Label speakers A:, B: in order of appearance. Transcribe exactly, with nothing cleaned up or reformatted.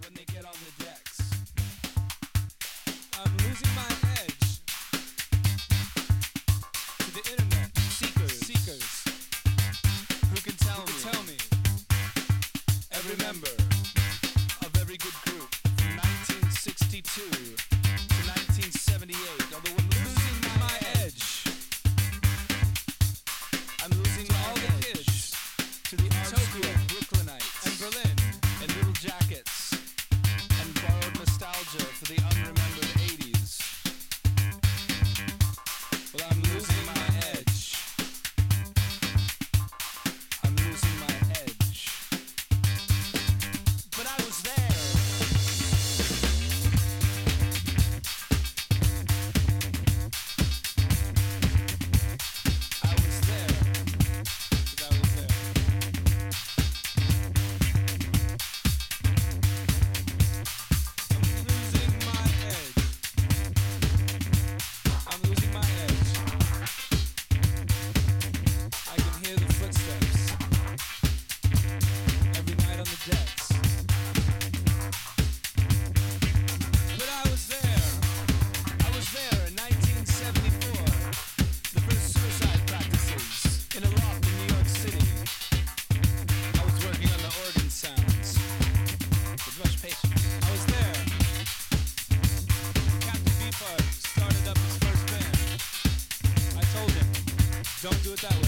A: when they get on the decks. I'm losing my edge to the internet seekers, seekers who can tell who me, can tell me every member of every good group from nineteen sixty-two to nineteen seventy-eight. Although I'm losing my edge, I'm losing all the kids to the Tokyo Brooklynites and Berlin and Little Jackets and borrowed nostalgia for the unremembered eighties. Well, I'm losing my edge. I'm losing my edge. But I was there. I was there. 'Cause I was there. I'm losing my edge. I'm losing my edge. I can hear the footsteps every night on the decks. But I was there. I was there in nineteen seventy-four. The first suicide practices in a loft in New York City. I was working on the organ sounds with much patience. I was there. Captain Beefheart started up his first band. I told him, don't do it that way.